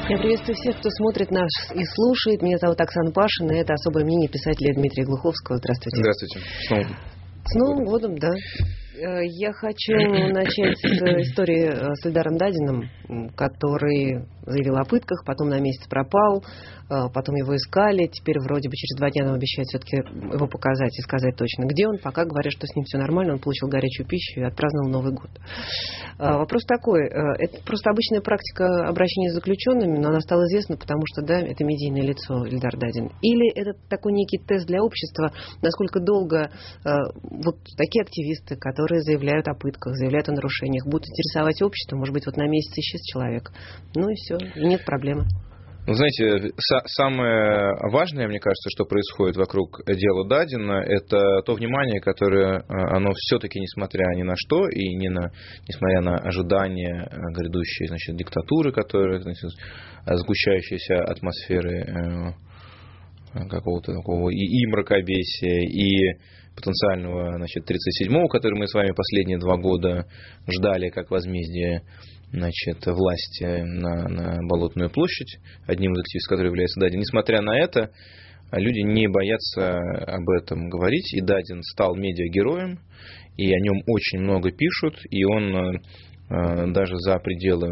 Я приветствую всех, кто смотрит нас и слушает. Меня зовут Оксана Пашина, и это особое мнение писателя Дмитрия Глуховского. Здравствуйте. Здравствуйте. С Новым годом, да. Я хочу начать с истории с Эльдаром Дадиным, который заявил о пытках, потом на месяц пропал, потом его искали, теперь вроде бы через 2 дня нам обещают все-таки его показать и сказать точно, где он. Пока говорят, что с ним все нормально, он получил горячую пищу и отпраздновал Новый год. Вопрос такой, это просто обычная практика обращения с заключенными, но она стала известна, потому что, да, это медийное лицо Эльдар Дадин. Или это такой некий тест для общества, насколько долго вот такие активисты, которые заявляют о пытках, заявляют о нарушениях, будут интересовать общество, может быть, вот на месяц исчез человек. Ну и все, и нет проблемы. Вы знаете, самое важное, мне кажется, что происходит вокруг дела Дадина, это то внимание, которое оно все-таки, несмотря ни на что, и несмотря на ожидания грядущей, значит, диктатуры, которая, значит, сгущающейся атмосферы какого-то такого и мракобесия, и потенциального, значит, 37-го, который мы с вами последние 2 года ждали как возмездие, значит, власти на Болотную площадь, одним из активистов, который является Дадин. Несмотря на это, люди не боятся об этом говорить, и Дадин стал медиагероем, и о нем очень много пишут, и он даже за пределы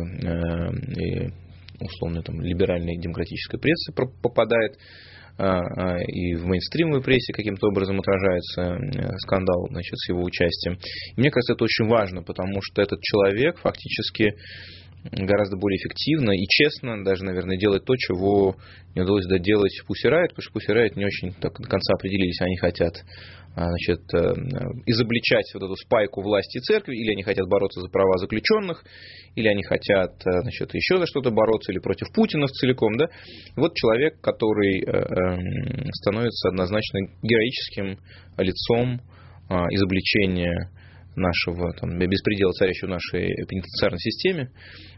условно там либеральной демократической прессы попадает, и в мейнстримовой прессе каким-то образом отражается скандал, значит, с его участием. И мне кажется, это очень важно, потому что этот человек фактически гораздо более эффективно и честно даже, наверное, делает то, чего не удалось доделать Pussy Riot, потому что Pussy Riot не очень так до конца определились, они хотят, значит, изобличать вот эту спайку власти и церкви, или они хотят бороться за права заключенных, или они хотят, значит, еще за что-то бороться, или против Путина целиком, да. Вот человек, который становится однозначно героическим лицом изобличения нашего там, беспредела, царящего в нашей пенитенциарной системе.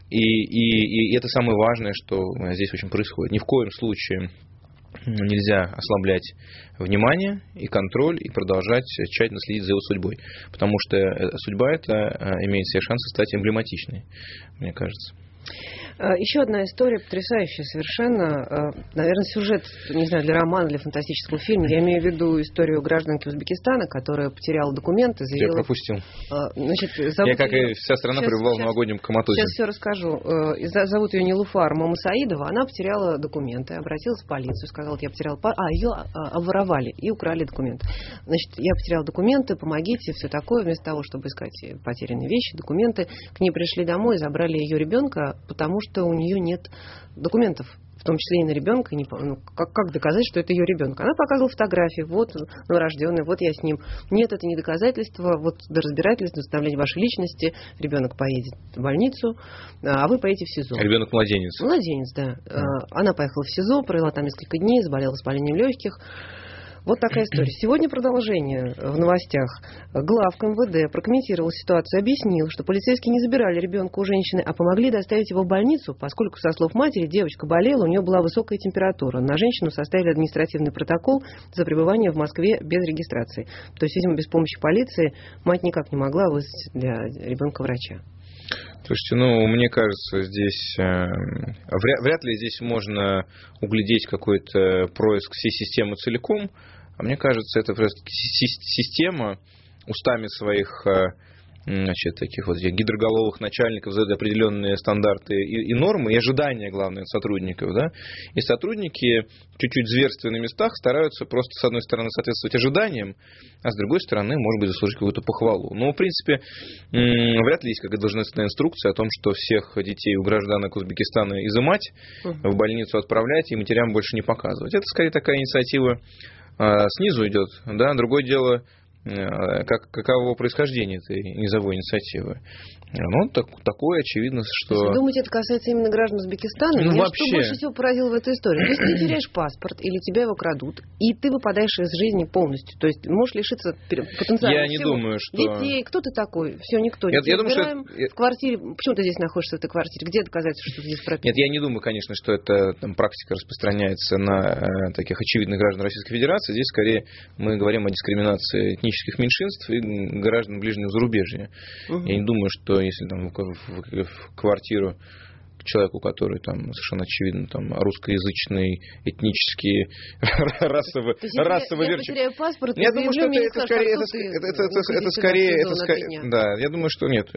И это самое важное, что здесь очень происходит. Ни в коем случае нельзя ослаблять внимание и контроль и продолжать тщательно следить за его судьбой. Потому что судьба эта имеет все шансы стать эмблематичной, мне кажется. Еще одна история, потрясающая совершенно. Наверное, сюжет, не знаю, для романа, для фантастического фильма. Я имею в виду историю гражданки Узбекистана, которая потеряла документы. Заявила... Я пропустил. Значит, я, как и вся страна, пребывал в новогоднем коматозе. Сейчас все расскажу. Зовут ее Нилуфар Мамасаидова. Она потеряла документы, обратилась в полицию, сказала, ее обворовали и украли документы. Значит, я потеряла документы, помогите, все такое. Вместо того, чтобы искать потерянные вещи, документы, к ней пришли домой и забрали ее ребенка, потому что у нее нет документов, в том числе и на ребенка. Как доказать, что это ее ребенок? Она показывала фотографии, вот новорожденный, вот я с ним. Нет, это не доказательство, вот до разбирательства, установления вашей личности, ребенок поедет в больницу, а вы поедете в СИЗО. Ребенок-младенец. Младенец, да. Она поехала в СИЗО, провела там несколько дней, заболела воспалением легких. Вот такая история. Сегодня продолжение в новостях. Главк МВД прокомментировал ситуацию, объяснил, что полицейские не забирали ребенка у женщины, а помогли доставить его в больницу, поскольку, со слов матери, девочка болела, у нее была высокая температура. На женщину составили административный протокол за пребывание в Москве без регистрации. То есть, видимо, без помощи полиции мать никак не могла вызвать для ребенка врача. Слушайте, мне кажется, здесь вряд ли здесь можно углядеть какой-то происк всей системы целиком. А мне кажется, это просто система устами своих, значит, таких вот гидроголовых начальников задают определенные стандарты и нормы, и ожидания, главное, от сотрудников, да. И сотрудники чуть-чуть зверственно на местах стараются просто, с одной стороны, соответствовать ожиданиям, а с другой стороны, может быть, заслужить какую-то похвалу. Но, в принципе, вряд ли есть какая-то должностная инструкция о том, что всех детей у гражданок Узбекистана изымать, в больницу отправлять и матерям больше не показывать. Это, скорее, такая инициатива снизу идет, да. Другое дело, каково происхождение этой низовой инициативы. Такое очевидно, что... Вы думаете, это касается именно граждан Узбекистана? Меня вообще... Что больше всего поразило в этой истории? То есть ты теряешь паспорт, или тебя его крадут, и ты выпадаешь из жизни полностью. То есть можешь лишиться потенциально Я не думаю, что... детей. Кто ты такой? Все, никто. Я думаю, что... В квартире... Почему ты здесь находишься, в этой квартире? Где доказательства, что ты здесь прописан? Нет, я не думаю, конечно, что эта практика распространяется на таких очевидных граждан Российской Федерации. Здесь, скорее, мы говорим о дискриминации этнических меньшинств и граждан ближнего зарубежья. Я не думаю, что если там в квартиру человеку, который там совершенно очевидно там русскоязычный, этнический, расово верчик. Я потеряю паспорт, я думаю, что это скорее, да, я думаю, что нет,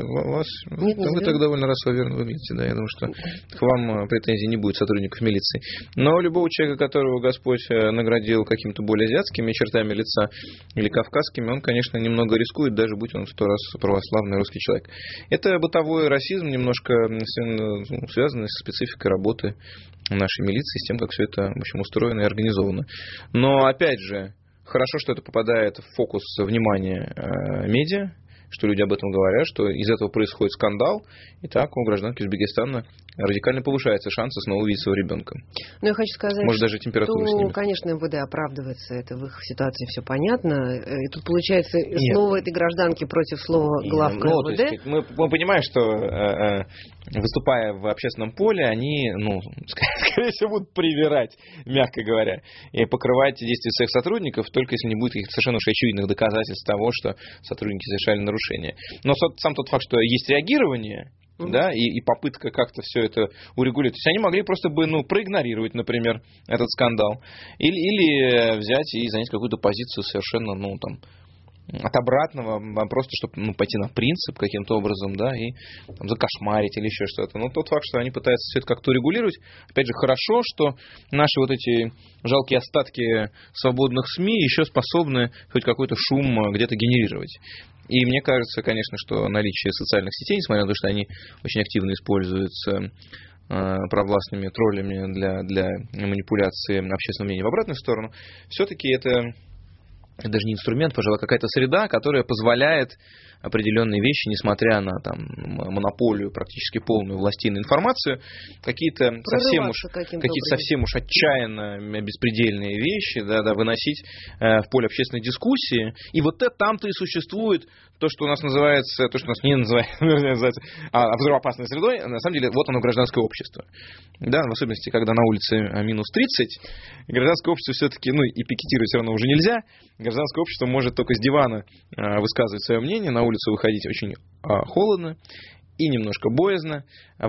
вы так довольно расово верно выглядите, да, я думаю, что к вам претензий не будет сотрудников милиции. Но любого человека, которого Господь наградил какими-то более азиатскими чертами лица или кавказскими, он, конечно, немного рискует, даже будь он в 100 раз православный русский человек. Это бытовой расизм, немножко связанный с спецификой работы нашей милиции, с тем, как все это, в общем, устроено и организовано. Но, опять же, хорошо, что это попадает в фокус внимания медиа, что люди об этом говорят, что из этого происходит скандал, и так у гражданки Узбекистана радикально повышаются шансы снова увидеть своего ребенка. Но я хочу сказать, может, даже температуру что, снимет. Конечно, МВД оправдывается, это в их ситуации все понятно. И тут получается слово этой гражданки против слова главка МВД. То есть мы понимаем, что выступая в общественном поле, они, скорее всего, будут привирать, мягко говоря, и покрывать действия своих сотрудников, только если не будет каких-то совершенно уж очевидных доказательств того, что сотрудники совершали нарушения. Но сам тот факт, что есть реагирование, да, и попытка как-то все это урегулировать. То есть они могли просто бы проигнорировать, например, этот скандал. Или взять и занять какую-то позицию совершенно, от обратного, просто чтобы пойти на принцип каким-то образом, да, и закошмарить или еще что-то. Но тот факт, что они пытаются все это как-то урегулировать, опять же, хорошо, что наши вот эти жалкие остатки свободных СМИ еще способны хоть какой-то шум где-то генерировать. И мне кажется, конечно, что наличие социальных сетей, несмотря на то, что они очень активно используются провластными троллями для манипуляции общественного мнения в обратную сторону, все-таки это даже не инструмент, пожалуй, какая-то среда, которая позволяет определенные вещи, несмотря на монополию практически полную властей на информацию, какие-то совсем уж отчаянно беспредельные вещи выносить в поле общественной дискуссии. И вот там-то и существует то, что у нас называется, то, что у нас не называется, взрывоопасной средой, на самом деле, вот оно гражданское общество. Да, в особенности, когда на улице минус 30, гражданское общество все-таки, и пикетировать все равно уже нельзя, гражданское общество может только с дивана высказывать свое мнение, на улицу выходить очень холодно и немножко боязно,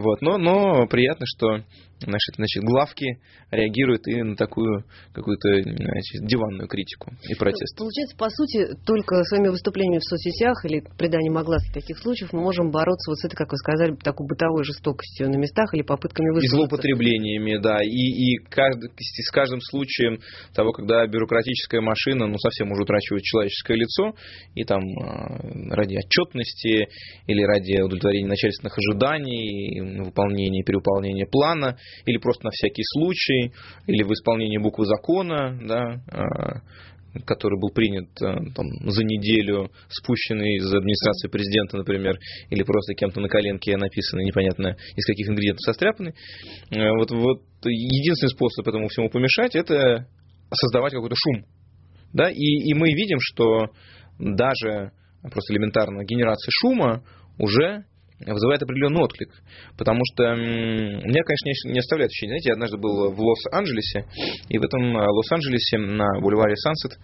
но приятно, что наши главки реагируют и на такую какую-то диванную критику и протест. Получается, по сути, только своими выступлениями в соцсетях или приданием огласки таких случаев мы можем бороться с этой, как вы сказали, такой бытовой жестокостью на местах или попытками высказаться. И злоупотреблениями, да, и с каждым случаем того, когда бюрократическая машина совсем уже утрачивает человеческое лицо, и ради отчетности или ради удовлетворения начальственных ожиданий, выполнения и перевыполнения плана, или просто на всякий случай, или в исполнении буквы закона, да, который был принят за неделю, спущенный из администрации президента, например, или просто кем-то на коленке написанный, непонятно из каких ингредиентов состряпанный. Вот единственный способ этому всему помешать — это создавать какой-то шум. Да? И мы видим, что даже просто элементарно генерация шума уже вызывает определенный отклик. Потому что меня, конечно, не оставляет ощущение. Знаете, я однажды был в Лос-Анджелесе, и в этом Лос-Анджелесе на бульваре Сансет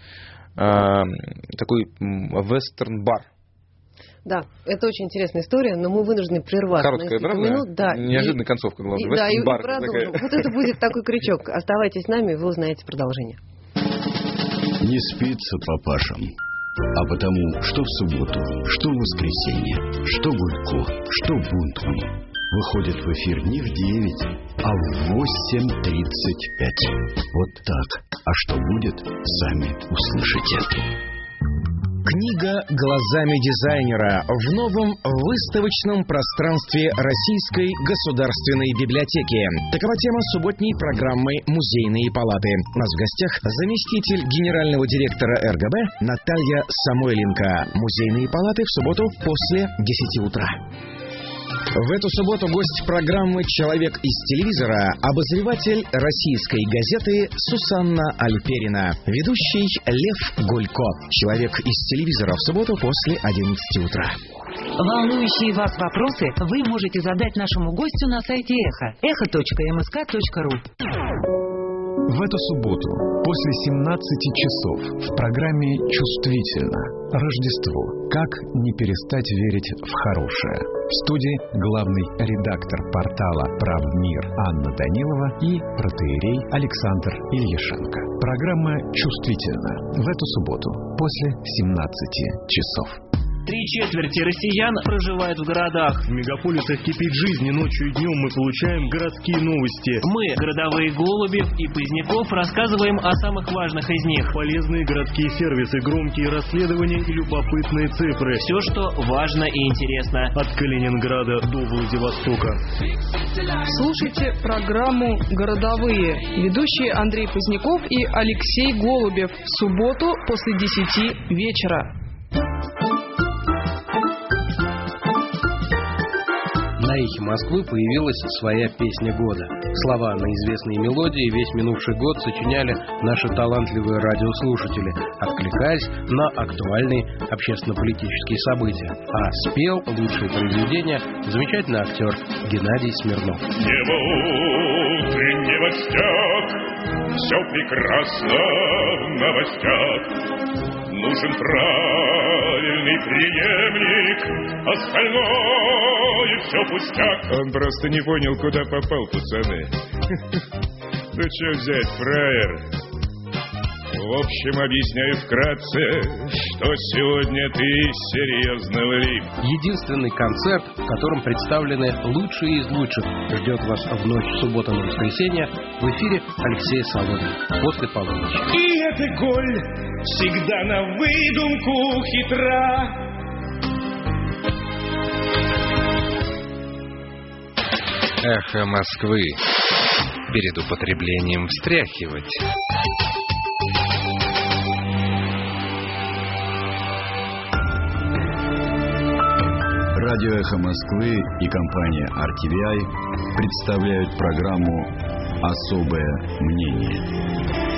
такой вестерн-бар. Да, это очень интересная история, но мы вынуждены прерваться. Короткая, правда? Минут, да. Неожиданная концовка, главное. Да, и продолжим. Вот это будет такой крючок. Оставайтесь с нами, вы узнаете продолжение. Не спится папашам. А потому, что в субботу, что в воскресенье, что Гулько, что Бунтман выходит в эфир не в 9, а в 8:35. Вот так. А что будет, сами услышите. Книга «Глазами дизайнера» в новом выставочном пространстве Российской государственной библиотеки. Такова тема субботней программы «Музейные палаты». У нас в гостях заместитель генерального директора РГБ Наталья Самойленко. Музейные палаты в субботу после 10 утра. В эту субботу гость программы «Человек из телевизора» обозреватель российской газеты Сусанна Альперина, ведущий Лев Гулько. «Человек из телевизора» в субботу после 11 утра. Волнующие вас вопросы вы можете задать нашему гостю на сайте Эхо. echo.msk.ru. В эту субботу после 17 часов в программе «Чувствительно. Рождество. Как не перестать верить в хорошее». В студии главный редактор портала «Правмир» Анна Данилова и протоиерей Александр Ильяшенко. Программа «Чувствительно» в эту субботу после 17 часов. 3/4 россиян проживают в городах. В мегаполисах кипит жизнь, и ночью и днем мы получаем городские новости. Мы, городовые Голубев и Поздняков, рассказываем о самых важных из них. Полезные городские сервисы, громкие расследования и любопытные цифры. Все, что важно и интересно. От Калининграда до Владивостока. Слушайте программу «Городовые». Ведущие Андрей Поздняков и Алексей Голубев. В субботу после 10 вечера. На эхе Москвы появилась своя песня года. Слова на известные мелодии весь минувший год сочиняли наши талантливые радиослушатели, откликаясь на актуальные общественно-политические события. А спел лучшие произведения замечательный актер Геннадий Смирнов. Небо утренний восток, все прекрасно в новостях. Нужен правильный преемник, остальное все пустяк. Он просто не понял, куда попал, пацаны. Ну что взять, фраер? В общем, объясняю вкратце, что сегодня ты серьезно влип. Единственный концерт, в котором представлены лучшие из лучших, ждет вас в ночь суббота на воскресенье в эфире Алексея Соломина после полуночи. И эта голь всегда на выдумку хитра. Эхо Москвы. Перед употреблением встряхивать. Радио «Эхо Москвы» и компания RTVI представляют программу «Особое мнение».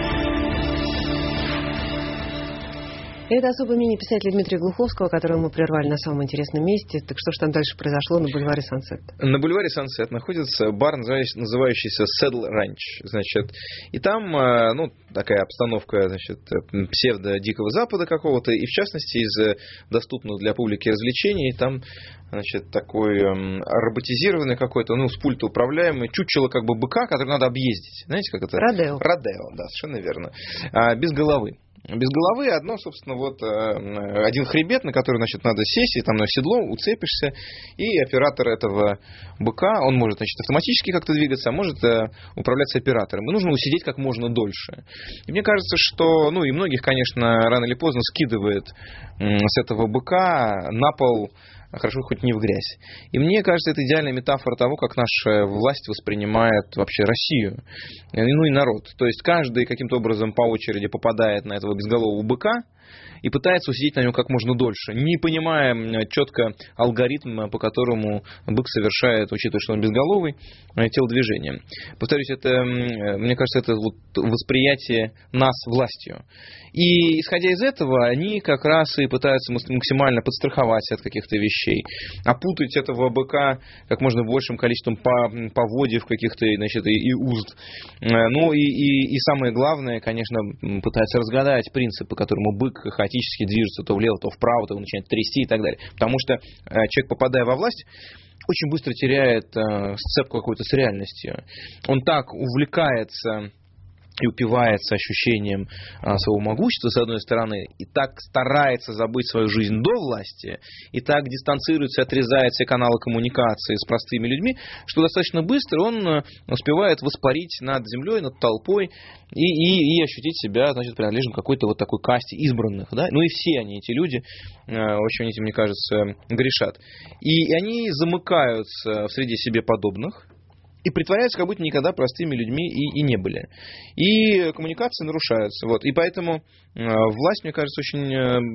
Это особое мнение писателя Дмитрия Глуховского, которого мы прервали на самом интересном месте. Так что же там дальше произошло на бульваре Сансет? На бульваре Сансет находится бар, называющийся Saddle Ranch. Значит, и там, такая обстановка, значит, псевдо-дикого запада какого-то, и в частности из доступных для публики развлечений, там, значит, такой роботизированный какой-то, с пульта управляемый, чучело как бы быка, который надо объездить. Знаете, как это? Родео. Родео, да, совершенно верно. Без головы. Без головы одно, собственно, один хребет, на который, значит, надо сесть, и там на седло уцепишься, и оператор этого быка, он может, значит, автоматически как-то двигаться, а может управляться оператором. И нужно усидеть как можно дольше. И мне кажется, что, и многих, конечно, рано или поздно скидывает с этого быка на пол, хорошо хоть не в грязь. И мне кажется, это идеальная метафора того, как наша власть воспринимает вообще Россию, и народ. То есть каждый каким-то образом по очереди попадает на этого безголового быка и пытается усидеть на нем как можно дольше, не понимая четко алгоритм, по которому бык совершает, учитывая, что он безголовый, телодвижение. Повторюсь, это, мне кажется, это восприятие нас властью. И исходя из этого, они как раз и пытаются максимально подстраховать от каких-то вещей, опутать этого быка как можно большим количеством поводьев каких-то, значит, и узд. И самое главное, конечно, пытаются разгадать принцип, по которому бык хаотически движется то влево, то вправо, то начинает трясти и так далее. Потому что человек, попадая во власть, очень быстро теряет сцепку какую-то с реальностью. Он так увлекается и упивается ощущением своего могущества, с одной стороны, и так старается забыть свою жизнь до власти, и так дистанцируется, отрезает все каналы коммуникации с простыми людьми, что достаточно быстро он успевает воспарить над землей, над толпой и ощутить себя, значит, принадлежным к какой-то вот такой касте избранных. Да? И все они, эти люди, очень этим, мне кажется, грешат. И они замыкаются в среде себе подобных, и притворяются, как будто никогда простыми людьми и не были. И коммуникации нарушаются. И поэтому власть, мне кажется, очень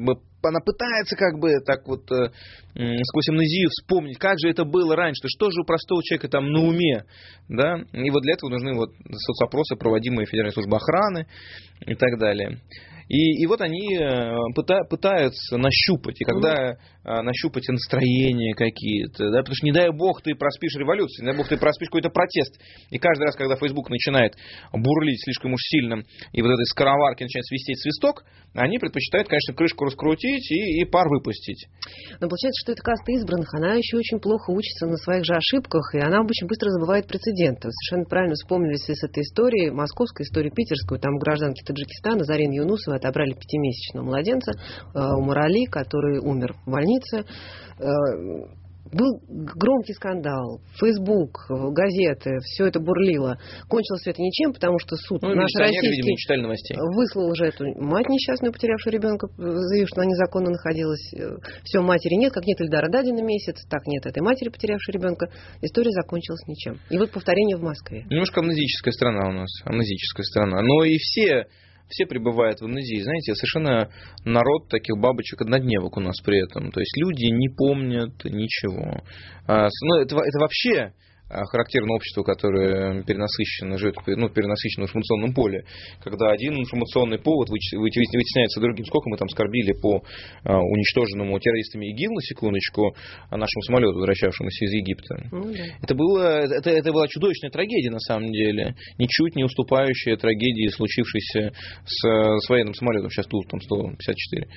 она пытается как бы так вот сквозь амнезию вспомнить, как же это было раньше, что же у простого человека там на уме, да, и вот для этого нужны вот соцопросы, проводимые Федеральной службой охраны и так далее. И вот они пытаются нащупать, и когда нащупать настроения какие-то, да, потому что не дай бог ты проспишь революцию, не дай бог ты проспишь какой-то протест, и каждый раз, когда Facebook начинает бурлить слишком уж сильно, и вот этой скороварки начинает свистеть свисток, они предпочитают, конечно, крышку раскрутить и пар выпустить. Но получается, что эта каста избранных, она еще очень плохо учится на своих же ошибках, и она очень быстро забывает прецеденты. Вы совершенно правильно вспомнили в связи с этой историей, московской истории, питерскую, там гражданки Таджикистана Зарин Юнусова отобрали 5-месячного младенца Умар Али, который умер в больнице. Был громкий скандал, Facebook, газеты, все это бурлило. Кончилось все это ничем, потому что суд наш российский выслал уже эту мать несчастную, потерявшую ребенка, заявив, что она незаконно находилась. Все, матери нет, как нет Эльдара Дадина месяц, так нет этой матери, потерявшей ребенка. История закончилась ничем. И вот повторение в Москве. Немножко амнезическая страна у нас, амнезическая страна. Но и все пребывают в амнезии. Знаете, совершенно народ таких бабочек-однодневок у нас при этом. То есть люди не помнят ничего. Ну, это вообще характерно обществу, которое перенасыщено, живет в перенасыщенном информационном поле, когда один информационный повод вытесняется другим. Сколько мы там скорбили по уничтоженному террористами ИГИЛ, на секундочку, нашему самолету, возвращавшемуся из Египта. Это была чудовищная трагедия, на самом деле, ничуть не уступающая трагедии, случившейся с военным самолетом, сейчас Ту-154.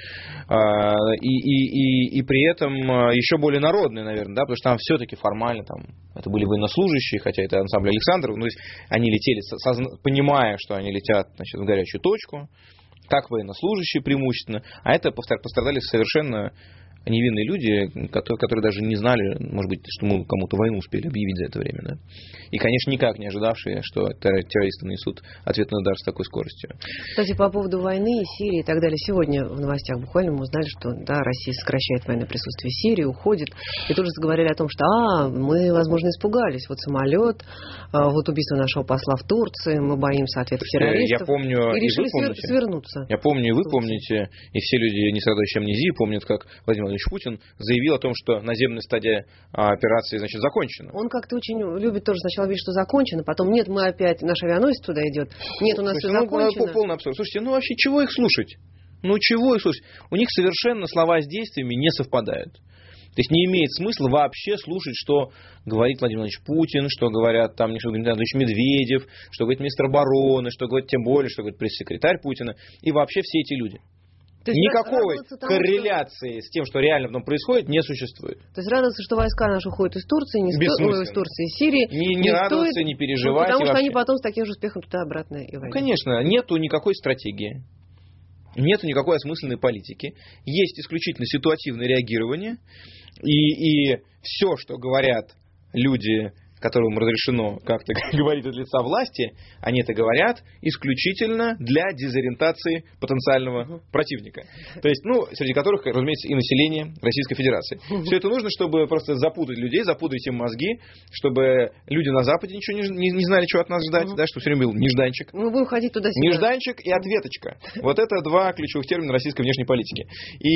И при этом еще более народный, наверное, да, потому что там все-таки формально это были военнослужащие, хотя это ансамбль Александров, но они летели, понимая, что они летят, значит, в горячую точку, как военнослужащие преимущественно, а это пострадали совершенно невинные люди, которые даже не знали, может быть, что мы кому-то войну успели объявить за это время. Да? И, конечно, никак не ожидавшие, что террористы нанесут ответный удар с такой скоростью. Кстати, по поводу войны, Сирии и так далее. Сегодня в новостях буквально мы узнали, что Россия сокращает военное присутствие в Сирии, уходит. И тут же заговорили о том, что мы, возможно, испугались. Вот самолет, вот убийство нашего посла в Турции, мы боимся ответов террористов. Я помню, и решили свернуться. Я помню, и вы помните, и все люди, не страдающие амнезией, помнят, как Владимир Владимирович Путин заявил о том, что наземная стадия операции, значит, закончена. Он как-то очень любит тоже сначала говорить, что закончено, потом нет, мы опять, наш авианосец туда идет, нет, у нас все закончено. Полный абсурд. Слушайте, вообще, чего их слушать? Чего их слушать? У них совершенно слова с действиями не совпадают. То есть не имеет смысла вообще слушать, что говорит Владимир Владимирович Путин, что говорят там Дмитрий Анатольевич Медведев, что говорит министр обороны, что говорит тем более, что говорит пресс-секретарь Путина и вообще все эти люди. Никакой корреляции с тем, что реально в нем происходит, не существует. То есть радоваться, что войска наши уходят из Турции, из Турции, из Сирии. Не радоваться, стоит, не переживать. Потому что они потом с таким же успехом туда-обратно и войдут. Конечно, нету никакой стратегии, нету никакой осмысленной политики. Есть исключительно ситуативное реагирование. И все, что говорят люди, которым разрешено как-то говорить от лица власти, они это говорят исключительно для дезориентации потенциального противника. То есть, среди которых, разумеется, и население Российской Федерации. Все это нужно, чтобы просто запутать людей, запутать им мозги, чтобы люди на Западе ничего не знали, чего от нас ждать, да, чтобы все время был нежданчик. Мы будем ходить туда-сюда. Нежданчик и ответочка. Вот это два ключевых термина российской внешней политики.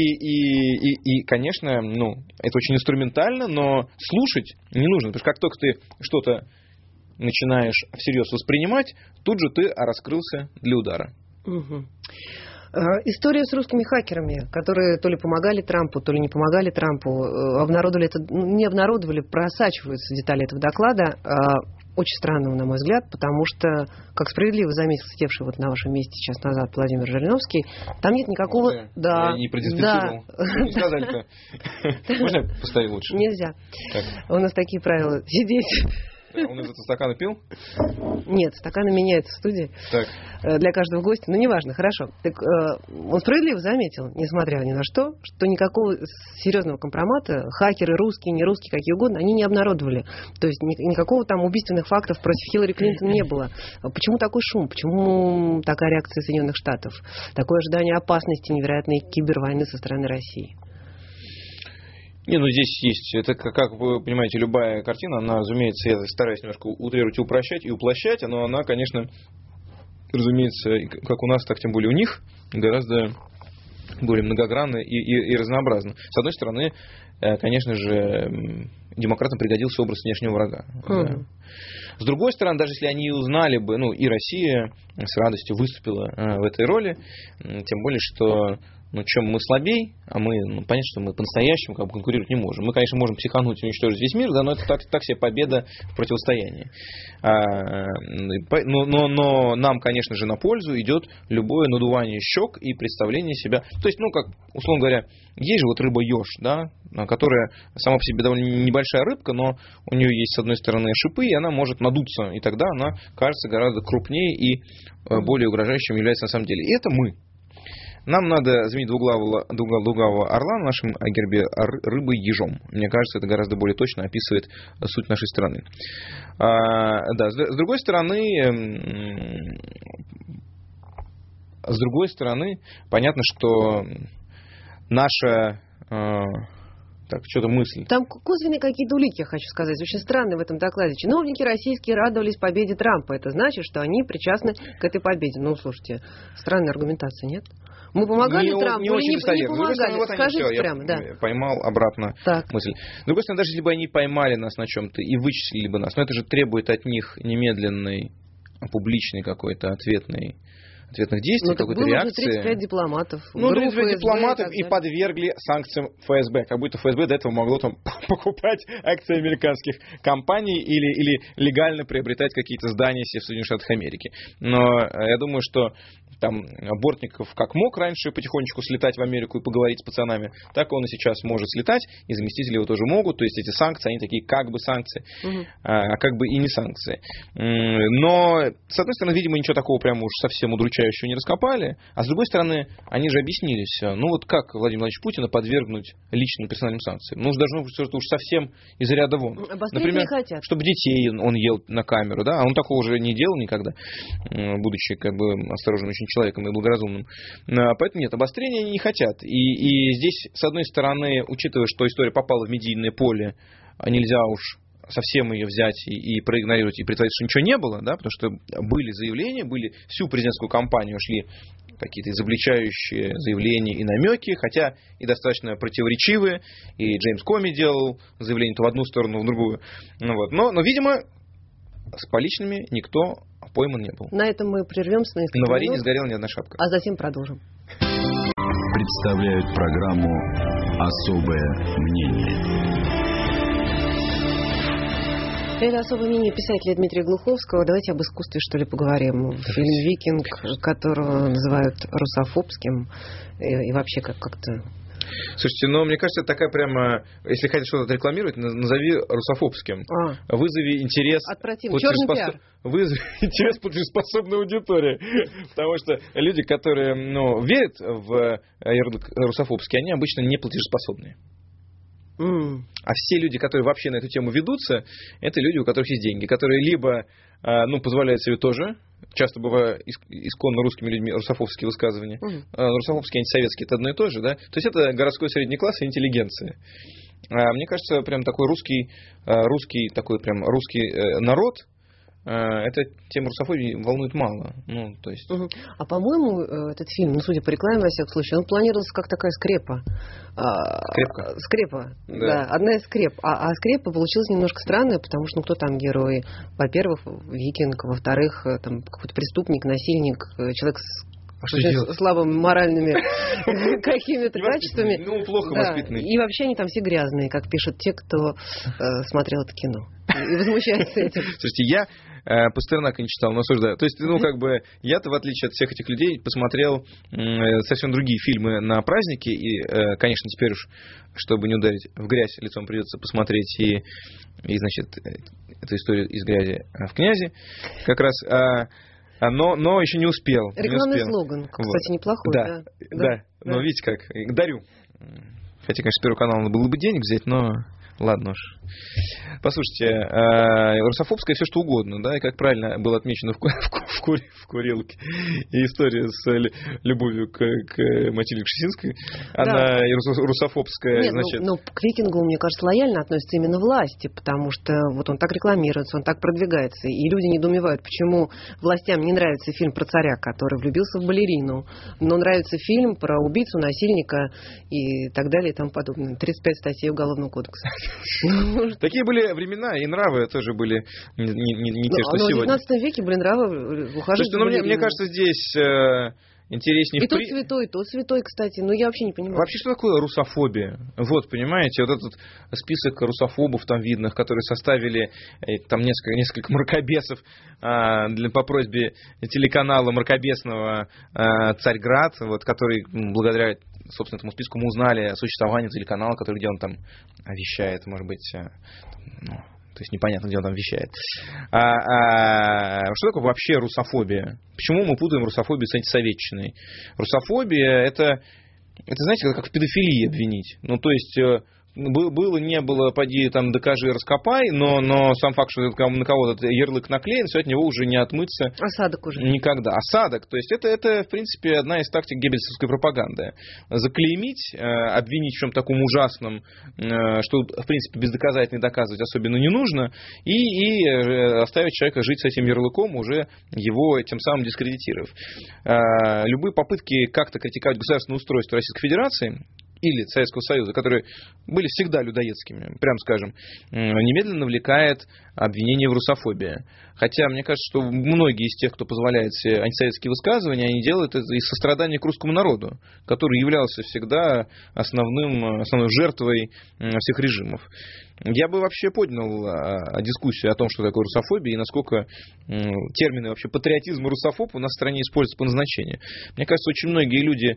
И конечно, это очень инструментально, но слушать не нужно, потому что как только ты что-то начинаешь всерьез воспринимать, тут же ты раскрылся для удара. Угу. История с русскими хакерами, которые то ли помогали Трампу, то ли не помогали Трампу, обнародовали это, не обнародовали, просачиваются детали этого доклада. Очень странно, на мой взгляд, потому что, как справедливо заметил сидевший на вашем месте час назад Владимир Жириновский, там нет никакого... Я не продискутировал. Не сказали-то. Можно я поставить лучше? Нельзя. У нас такие правила. Сидеть... Он из этого стакана пил? Нет, стаканы меняются в студии. Так. Для каждого гостя. Неважно, хорошо. Так, он справедливо заметил, несмотря ни на что никакого серьезного компромата хакеры, русские, не русские, какие угодно, они не обнародовали. То есть никакого там убийственных фактов против Хиллари Клинтон не было. Почему такой шум? Почему такая реакция Соединенных Штатов? Такое ожидание опасности невероятной кибервойны со стороны России? Здесь есть, это, как вы понимаете, любая картина, она, разумеется, я стараюсь немножко утрировать, упрощать и уплощать, но она, конечно, разумеется, как у нас, так тем более у них, гораздо более многогранно и разнообразно. С одной стороны, конечно же, демократам пригодился образ внешнего врага. Да. С другой стороны, даже если они узнали бы, и Россия с радостью выступила в этой роли, тем более, что чем мы слабей, а мы, понятно, что мы по-настоящему конкурировать не можем. Мы, конечно, можем психануть и уничтожить весь мир, да, но это так себе победа в противостоянии. Но нам, конечно же, на пользу идет любое надувание щек и представление себя. То есть, как, условно говоря, есть же рыба-еж, да, которая сама по себе довольно небольшая рыбка, но у нее есть, с одной стороны, шипы, и она может надуться, и тогда она кажется гораздо крупнее и более угрожающим является на самом деле. И это мы. Нам надо заменить двуглавого орла на нашем гербе рыбой-ежом. Мне кажется, это гораздо более точно описывает суть нашей страны. Да, с другой стороны, понятно, что наша... Так, что-то мысль. Там косвенные какие-то улики, я хочу сказать. Очень странные в этом докладе. Чиновники российские радовались победе Трампа. Это значит, что они причастны к этой победе. Слушайте, странная аргументация, нет? Мы помогали Трампу или не помогали? Скажите прямо, да. Поймал обратно мысль. С другой стороны, даже если бы они поймали нас на чем-то и вычислили бы нас, но это же требует от них немедленной, публичной какой-то ответных действий, какой-то реакции. 35 дипломатов. 35 дипломатов и подвергли санкциям ФСБ. Как будто ФСБ до этого могло там покупать акции американских компаний или легально приобретать какие-то здания себе в Соединенных Штатах Америки. Но я думаю, что там Бортников как мог раньше потихонечку слетать в Америку и поговорить с пацанами, так он и сейчас может слетать, и заместители его тоже могут. То есть эти санкции, они такие как бы санкции, а как бы и не санкции. Но, с одной стороны, видимо, ничего такого прямо уж совсем удручающего не раскопали, а с другой стороны, они же объяснились, как Владимир Владимирович Путина подвергнуть личным персональным санкциям. Должно быть что-то уж совсем из ряда вон. Например, чтобы детей он ел на камеру, да, а он такого уже не делал никогда, будучи осторожным очень человеком и благоразумным. Поэтому нет, обострения они не хотят. И здесь, с одной стороны, учитывая, что история попала в медийное поле, нельзя уж совсем ее взять и проигнорировать, и притвориться, что ничего не было, да, потому что были заявления, всю президентскую кампанию шли какие-то изобличающие заявления и намеки, хотя и достаточно противоречивые, и Джеймс Коми делал заявление то в одну сторону, то в другую. Но, видимо, с поличными никто пойман не был. На этом мы прервемся на несколько минут. На варе не сгорела ни одна шапка. А затем продолжим. Представляют программу «Особое мнение». Это особое мнение писателя Дмитрия Глуховского. Давайте об искусстве, что ли, поговорим. Фильм «Викинг», которого называют русофобским, и вообще как-то... Слушайте, мне кажется, это такая прямо... Если хотите что-то рекламировать, назови русофобским. Вызови интерес... Черный пиар. Вызови интерес платежеспособной аудитории. Потому что люди, которые верят в ярлык русофобский, они обычно не платежеспособные. А все люди, которые вообще на эту тему ведутся, это люди, у которых есть деньги, которые либо позволяют себе тоже, часто бывает исконно русскими людьми, русофобские высказывания, русофобские, антисоветские, это одно и то же, да? То есть это городской средний класс и интеллигенция. Мне кажется, прям такой русский народ, эта тема русофобии волнует мало. А по-моему, этот фильм, судя по рекламе, во всяком случае, он планировался как такая скрепа. Скрепа, да, одна из скреп. А скрепа получилась немножко странная, потому что кто там герой? Во-первых, викинг, во-вторых, там какой-то преступник, насильник, человек с слабыми моральными какими-то качествами. Плохо воспитанный. И вообще они там все грязные, как пишут те, кто смотрел это кино. И возмущается этим. Слушайте, я Пастернака не читал, но осуждаю. То есть, я-то, в отличие от всех этих людей, посмотрел совсем другие фильмы на праздники. И, конечно, теперь уж, чтобы не ударить в грязь лицом, придется посмотреть и значит, эту историю из грязи в князе. Как раз... Но еще не успел. Рекламный слоган, кстати, неплохой. Да. Но видите как, дарю. Хотя, конечно, с Первого канала надо было бы денег взять, но ладно уж. Послушайте, русофобское все что угодно, да, и как правильно было отмечено в в курилке. И история с любовью к Матильде Кшесинской, она русофобская. Нет, но к викингу, мне кажется, лояльно относятся именно власти, потому что вот он так рекламируется, он так продвигается, и люди недоумевают, почему властям не нравится фильм про царя, который влюбился в балерину, но нравится фильм про убийцу, насильника и так далее и тому подобное. 35 статей Уголовного кодекса. Такие были времена, и нравы тоже были не те, что сегодня. Но в 19 веке были нравы ухаживать за балериной. Мне кажется, здесь интереснее... И тот святой, кстати. Ну, я вообще не понимаю. Вообще, что такое русофобия? Вот, понимаете, вот этот список русофобов там видных, которые составили там несколько мракобесов по просьбе телеканала мракобесного «Царьград», вот, который благодаря, собственно, этому списку мы узнали о существовании телеканала, где он там вещает, может быть... То есть непонятно, где он там вещает. Что такое вообще русофобия? Почему мы путаем русофобию с антисоветчиной? Русофобия это, знаете, как в педофилии обвинить. Ну, то есть... Было, не было, поди там докажи, раскопай, но сам факт, что на кого-то ярлык наклеен, все от него уже не отмыться. Осадок уже. Никогда. Осадок. То есть это в принципе, одна из тактик геббельсовской пропаганды. Заклеймить, обвинить в чем-то таком ужасном, что, в принципе, бездоказательно доказывать особенно не нужно, и оставить человека жить с этим ярлыком, уже его тем самым дискредитировав. Любые попытки как-то критиковать государственное устройство Российской Федерации или Советского Союза, которые были всегда людоедскими, прям скажем, немедленно навлекает обвинение в русофобии. Хотя, мне кажется, что многие из тех, кто позволяет себе антисоветские высказывания, они делают это из сострадания к русскому народу, который являлся всегда основной жертвой всех режимов. Я бы вообще поднял дискуссию о том, что такое русофобия и насколько термины вообще патриотизм и русофоб у нас в стране используются по назначению. Мне кажется, очень многие люди,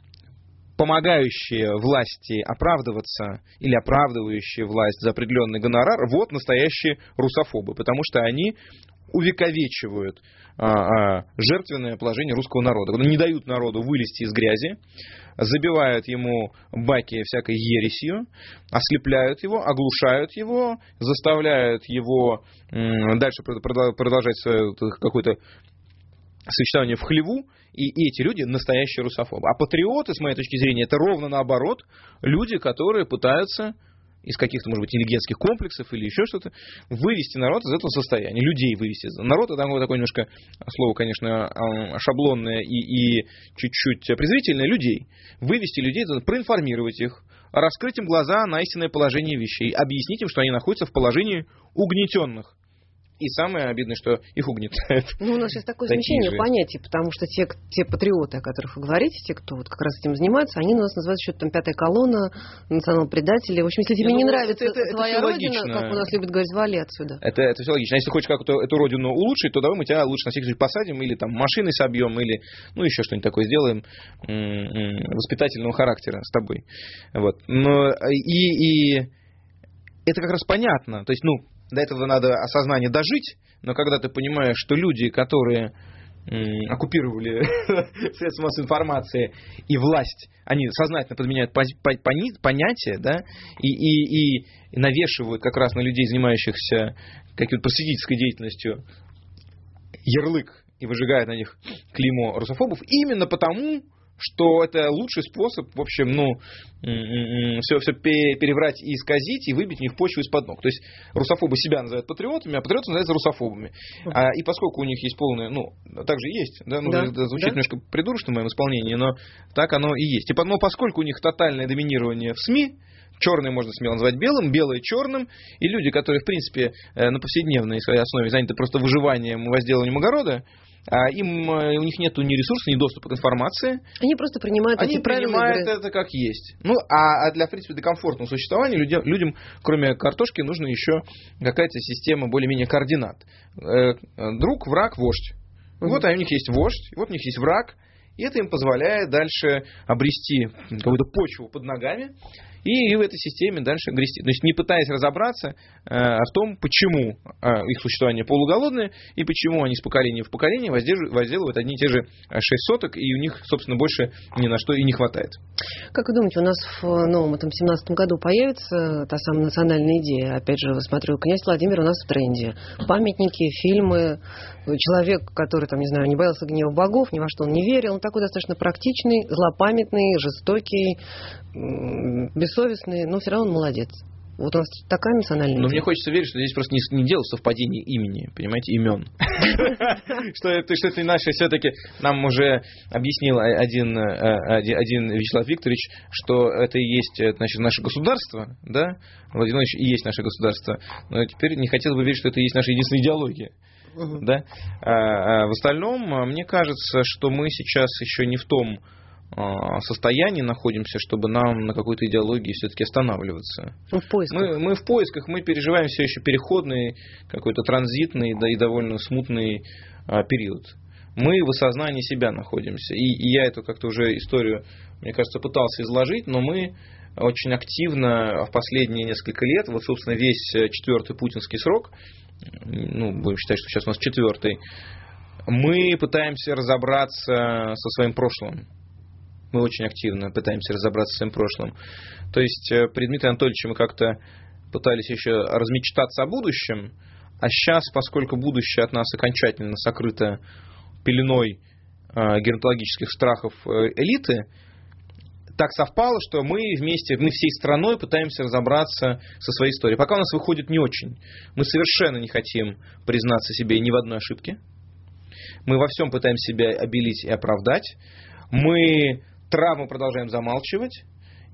помогающие власти оправдываться или оправдывающие власть за определенный гонорар, вот настоящие русофобы, потому что они увековечивают жертвенное положение русского народа. Не дают народу вылезти из грязи, забивают ему баки всякой ересью, ослепляют его, оглушают его, заставляют его дальше продолжать какое-то существование в хлеву, и эти люди настоящие русофобы. А патриоты, с моей точки зрения, это ровно наоборот, люди, которые пытаются из каких-то, может быть, интеллигентских комплексов или еще что-то вывести народ из этого состояния, людей вывести. Народ — это такое немножко слово, конечно, шаблонное и чуть-чуть презрительное, людей. Вывести людей, проинформировать их, раскрыть им глаза на истинное положение вещей, объяснить им, что они находятся в положении угнетенных. И самое обидное, что их угнетают. Ну, у нас сейчас такое смещение понятий, потому что те патриоты, о которых вы говорите, те, кто вот как раз этим занимается, они нас называют еще там пятая колонна, национал-предатели. В общем, если тебе не нравится твоя родина, как у нас любят говорить, вали отсюда. Это все логично. А если хочешь как-то эту родину улучшить, то давай мы тебя лучше на всякий случай посадим, или там машиной собьем, или еще что-нибудь такое сделаем воспитательного характера с тобой. Вот. Но, и это как раз понятно. То есть, до этого надо осознание дожить, но когда ты понимаешь, что люди, которые оккупировали средства массовой информации и власть, они сознательно подменяют понятия, да, и навешивают как раз на людей, занимающихся какой-то просветительской деятельностью, ярлык и выжигают на них клеймо русофобов, именно потому, что это лучший способ, в общем, все переврать и исказить, и выбить в них почву из-под ног. То есть русофобы себя называют патриотами, а патриоты называются русофобами. И поскольку у них есть полное, так же есть, да, это звучит немножко придурочно в моем исполнении, но так оно и есть. Но поскольку у них тотальное доминирование в СМИ, черное можно смело назвать белым, белое черным, и люди, которые, в принципе, на повседневной своей основе заняты просто выживанием и возделыванием огорода, у них нет ни ресурсов, ни доступа к информации. Они просто принимают эти правила. Они принимают это как есть. Для, в принципе, для комфортного существования людям, кроме картошки, нужна еще какая-то система более-менее координат. Друг, враг, вождь. Вот у них есть вождь, вот у них есть враг, и это им позволяет дальше обрести какую-то почву под ногами и в этой системе дальше грести. То есть не пытаясь разобраться в том, почему их существование полуголодное и почему они с поколения в поколение возделывают одни и те же 6 соток, и у них, собственно, больше ни на что и не хватает. Как вы думаете, у нас в новом 17 году появится та самая национальная идея? Опять же, смотрю, князь Владимир у нас в тренде. Памятники, фильмы, человек, который, там, не знаю, не боялся гнева богов, ни во что он не верил, он такой достаточно практичный, злопамятный, жестокий, бессовестный, но все равно он молодец. Вот у нас такая национальная... Но мне хочется верить, что здесь просто не дело совпадения имени, понимаете, имен. Что это наше все-таки... Нам уже объяснил один Вячеслав Викторович, что это и есть, значит, наше государство, да? Владимир Владимирович и есть наше государство. Но теперь не хотелось бы верить, что это и есть наша единственная идеология. Да? В остальном, мне кажется, что мы сейчас еще не в том состоянии находимся, чтобы нам на какой-то идеологии все-таки останавливаться. Мы в поисках, мы переживаем все еще переходный, какой-то транзитный, да и довольно смутный период. Мы в осознании себя находимся. И я эту как-то уже историю, мне кажется, пытался изложить, но мы очень активно в последние несколько лет, вот, собственно, весь 4-й путинский срок, будем считать, что сейчас у нас 4-й, мы пытаемся разобраться со своим прошлым. Мы очень активно пытаемся разобраться со своим прошлым. То есть при Дмитрии Анатольевиче мы как-то пытались еще размечтаться о будущем, а сейчас, поскольку будущее от нас окончательно сокрыто пеленой геронтологических страхов элиты, так совпало, что мы всей страной пытаемся разобраться со своей историей. Пока у нас выходит не очень. Мы совершенно не хотим признаться себе ни в одной ошибке. Мы во всем пытаемся себя обелить и оправдать. Мы травму продолжаем замалчивать.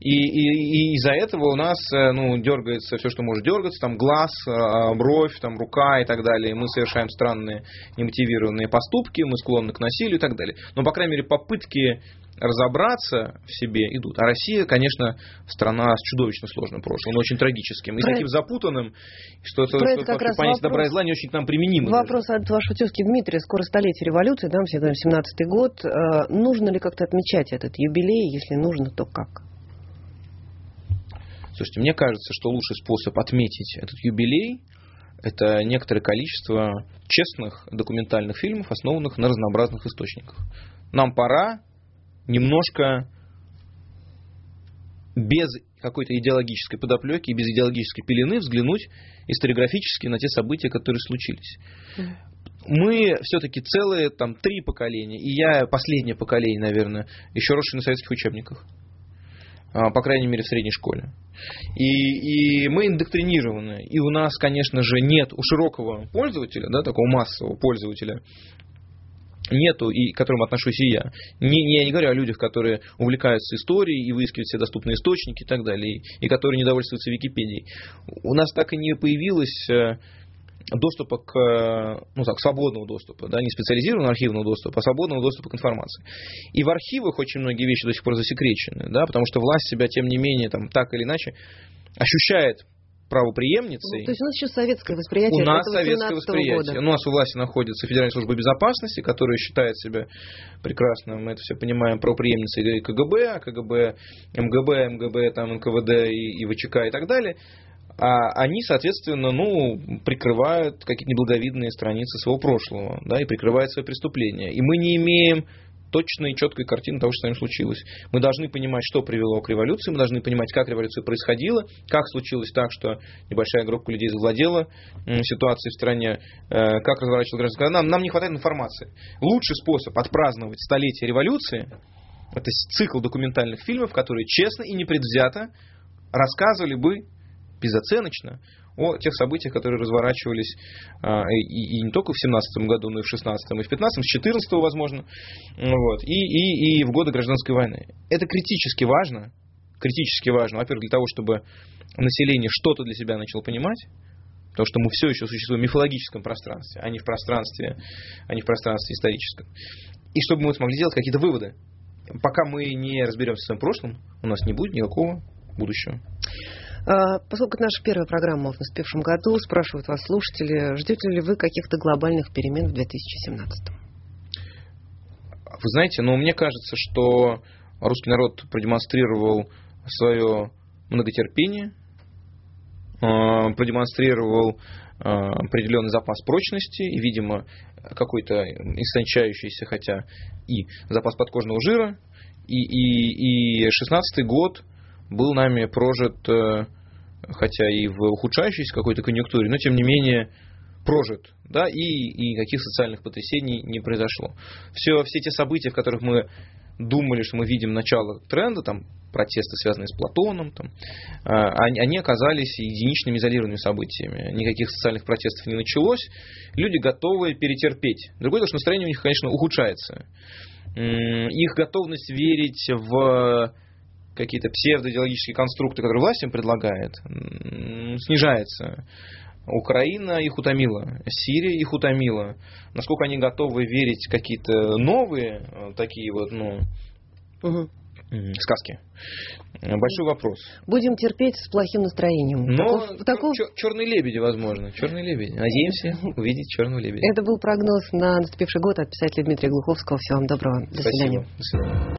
И из-за этого у нас дергается все, что может дергаться, там глаз, бровь, там рука и так далее. Мы совершаем странные немотивированные поступки, мы склонны к насилию и так далее. Но, по крайней мере, попытки разобраться в себе идут. А Россия, конечно, страна с чудовищно сложным прошлым, очень трагическим. И таким запутанным, что понятие добра и зла не очень к нам применимо. Вопрос от вашего тезки Дмитрия. Скоро столетие революции, да, мы все говорим, 17-й год. Нужно ли как-то отмечать этот юбилей? Если нужно, то как? Слушайте, мне кажется, что лучший способ отметить этот юбилей – это некоторое количество честных документальных фильмов, основанных на разнообразных источниках. Нам пора немножко без какой-то идеологической подоплеки, без идеологической пелены взглянуть историографически на те события, которые случились. Мы все-таки целые 3 поколения, и я последнее поколение, наверное, еще росший на советских учебниках. По крайней мере, в средней школе. И мы индоктринированы. И у нас, конечно же, нет у широкого пользователя, да, такого массового пользователя, нету, и к которому отношусь и я. Я не говорю о людях, которые увлекаются историей и выискивают все доступные источники и так далее, и которые недовольствуются Википедией. У нас так и не появилось доступа свободного доступа, да, не специализированного архивного доступа, а свободного доступа к информации. И в архивах очень многие вещи до сих пор засекречены, да, потому что власть себя, тем не менее, так или иначе, ощущает правопреемницей. То есть у нас еще советское восприятие. У нас советское восприятие. У нас у власти находится Федеральная служба безопасности, которая считает себя прекрасно, мы это все понимаем, правопреемницей КГБ, КГБ, МГБ, НКВД и ВЧК и так далее. А они, соответственно, прикрывают какие-то неблаговидные страницы своего прошлого, да, и прикрывают свои преступления. И мы не имеем точной и четкой картины того, что с нами случилось. Мы должны понимать, что привело к революции, мы должны понимать, как революция происходила, как случилось так, что небольшая группа людей завладела ситуацией в стране, как разворачивалась гражданская война. Нам не хватает информации. Лучший способ отпраздновать столетие революции – это цикл документальных фильмов, которые честно и непредвзято рассказывали бы безоценочно о тех событиях, которые разворачивались и не только в 17 году, но и в 16, и в 15, с 14, возможно, и в годы гражданской войны. Это критически важно, во-первых, для того, чтобы население что-то для себя начало понимать, потому что мы все еще существуем в мифологическом пространстве, а не в пространстве историческом. И чтобы мы смогли делать какие-то выводы. Пока мы не разберемся в своем прошлом, у нас не будет никакого будущего. Поскольку это наша первая программа в наступившем году, спрашивают вас слушатели, ждете ли вы каких-то глобальных перемен в 2017? Вы знаете, мне кажется, что русский народ продемонстрировал свое многотерпение, продемонстрировал определенный запас прочности и, видимо, какой-то истончающийся, хотя и запас подкожного жира. И 16-й год был нами прожит, хотя и в ухудшающейся какой-то конъюнктуре, но тем не менее прожит, да, и никаких социальных потрясений не произошло. Все те события, в которых мы думали, что мы видим начало тренда, там, протесты, связанные с Платоном, там, они оказались единичными изолированными событиями. Никаких социальных протестов не началось. Люди готовы перетерпеть. Другое дело, что настроение у них, конечно, ухудшается. Их готовность верить в какие-то псевдоидеологические конструкты, которые власть им предлагает, снижается. Украина их утомила, Сирия их утомила. Насколько они готовы верить в какие-то новые такие вот, сказки? Большой вопрос. Будем терпеть с плохим настроением. Но черные лебеди, возможно. Черные лебеди. Надеемся увидеть черного лебедя. Это был прогноз на наступивший год от писателя Дмитрия Глуховского. Всего вам доброго. До свидания. До свидания.